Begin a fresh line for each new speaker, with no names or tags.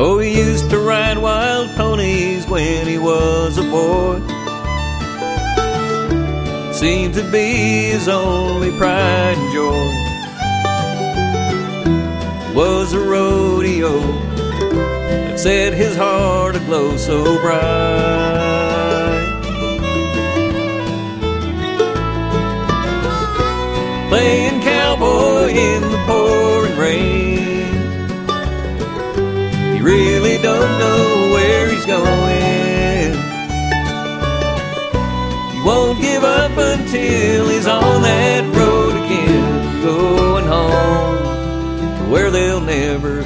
Oh, he used to ride wild ponies when he was a boy. Seemed to be his only pride and joy. It was a rodeo that set his heart aglow so bright. Playing cowboy in the pouring rain, he really don't know where he's going. He won't give up until he's on that road again, going home to where they'll never